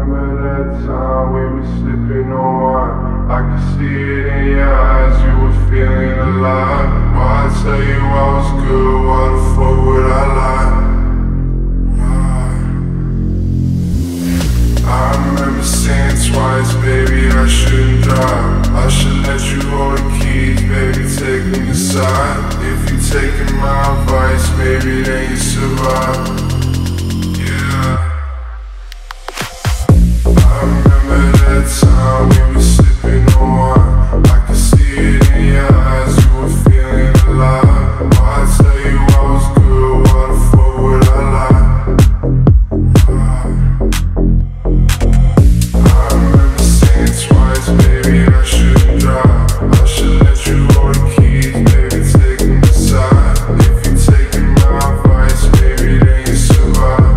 remember that time we were sipping on wine. I could see it in your eyes, you were feeling alive. Why I tell you I was good, why the fuck would I lie? I remember saying twice, baby, I shouldn't drive. I should let you hold the keys, baby, take me aside. If you taking my advice, baby, then you survive. Time we were sipping on wine, I could see it in your eyes, you were feeling alive. Why I tell you I was good, why the fuck would I lie? I remember saying twice, baby, I shouldn't drive. I should let you hold the keys, baby, take me aside. If you taking my advice, baby, then you survive.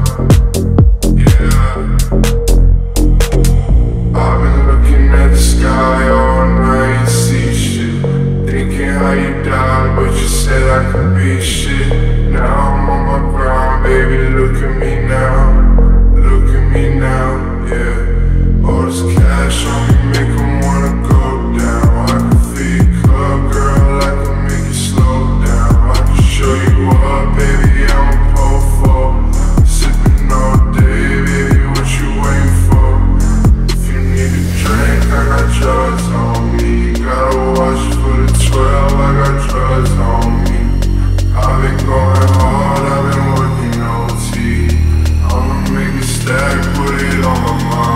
I've been looking at the sky all night and see shit, thinking how you died, but you said I could be shit. Now I'm on my grind, baby, look at me now, look at me now, yeah. All this cash on me make 'em wanna go down. I can feel your club, girl, I can make you slow down. I can show you up, baby, I'm a po-fo. Sipping all day, baby, what you waiting for? Drink, I got drugs on me. Gotta watch for the 12, I got drugs on me. I've been going hard, I've been working OT. I'ma make a stack, put it on my mind.